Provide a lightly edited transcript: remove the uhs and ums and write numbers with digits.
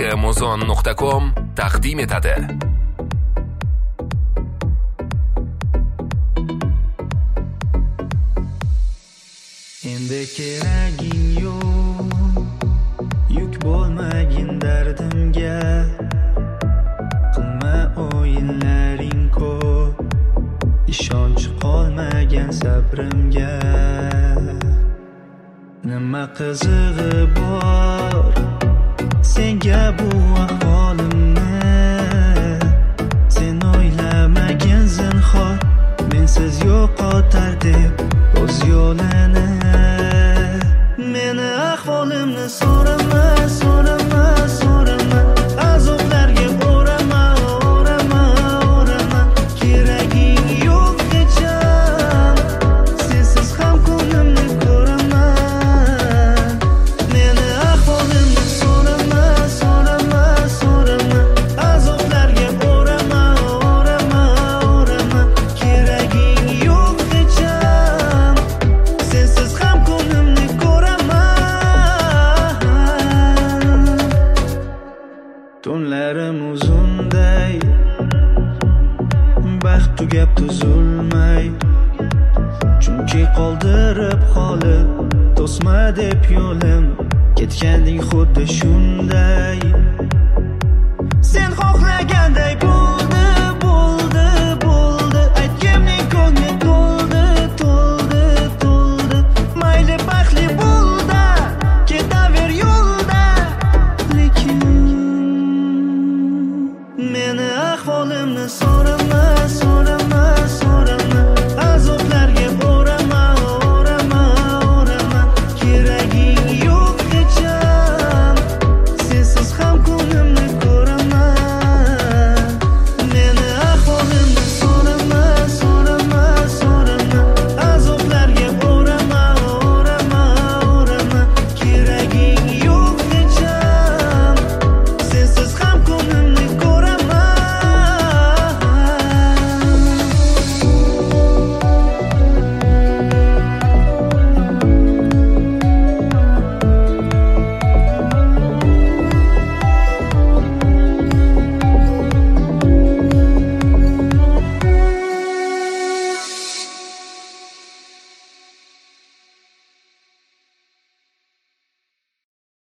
akmuzon.com taqdim etadi. Endi keraging yo'q, yuk bo'lmagin dardimga. Qilma o'yinlaring ko'p, ishonch qolmagan sabrimga. Nima qizig'i bor senga bu ahvolimni? Sen o'ylamagin zinhor, mensiz yo'qotar deb o'z yo'lini. Meni ahvolimni so'rama, so'rama, so'rama. Azoblarga o'rama, o'rama, o'rama. Keraging yo'q hecham, sensiz ham ko'nglimni ko'raman. Meni ahvolimni so'rama, so'rama, so'rama. Azoblarga o'rama, o'rama, o'rama. Keraging yo'q hecham, sensiz ham ko'nglimni ko'raman. Tunlarim uzunday, baxt tugab tuzulmay. Chunki qoldirib qolib, to'sma deb yo'lim, ketganding xuddi shunday. Sen xohlaganday bo'ldi, bo'ldi, bo'ldi. Aytgimning ko'ngli